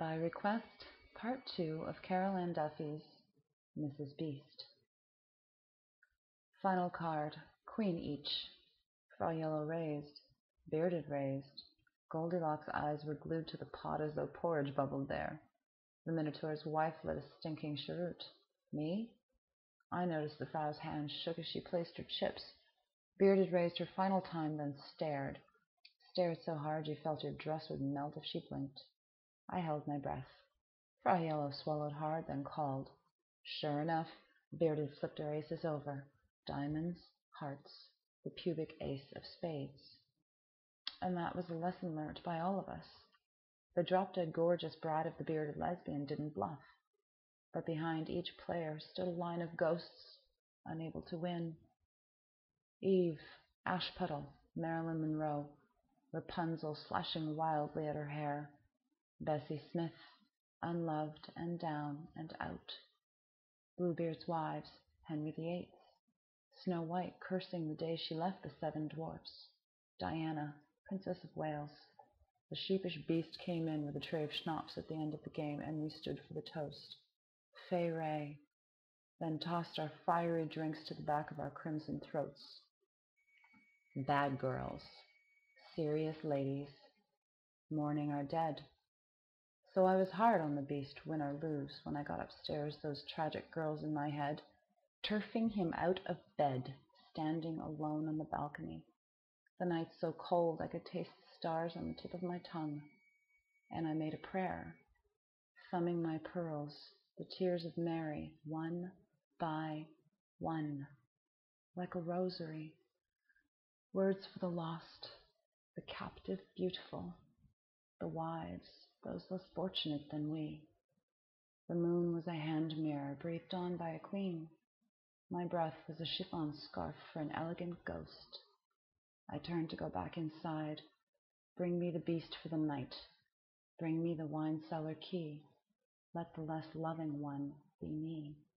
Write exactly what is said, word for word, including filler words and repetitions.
By request, part two of Carol Ann Duffy's Missus Beast. Final card, queen each. Frau Yellow raised, Bearded raised. Goldilocks' eyes were glued to the pot as though porridge bubbled there. The Minotaur's wife lit a stinking cheroot. Me? I noticed the Frau's hand shook as she placed her chips. Bearded raised her final time, then stared. Stared so hard you felt your dress would melt if she blinked. I held my breath. Frau Yellow swallowed hard, then called. Sure enough, Bearded flipped her aces over. Diamonds, hearts, the pubic ace of spades. And that was a lesson learnt by all of us. The drop-dead gorgeous bride of the bearded lesbian didn't bluff. But behind each player stood a line of ghosts, unable to win. Eve, Ashpuddle, Marilyn Monroe, Rapunzel slashing wildly at her hair, Bessie Smith, unloved and down and out, Bluebeard's wives, Henry the Eighth, Snow White cursing the day she left the Seven Dwarfs, Diana, Princess of Wales. The sheepish beast came in with a tray of schnapps at the end of the game, and we stood for the toast. Fay Ray, then tossed our fiery drinks to the back of our crimson throats. Bad girls, serious ladies, mourning our dead. So I was hard on the beast, win or lose, when I got upstairs, those tragic girls in my head, turfing him out of bed, standing alone on the balcony. The night so cold I could taste the stars on the tip of my tongue, and I made a prayer, thumbing my pearls, the tears of Mary, one by one, like a rosary. Words for the lost, the captive beautiful, the wives, those less fortunate than we. The moon was a hand mirror breathed on by a queen. My breath was a chiffon scarf for an elegant ghost. I turned to go back inside. Bring me the beast for the night. Bring me the wine cellar key. Let the less loving one be me.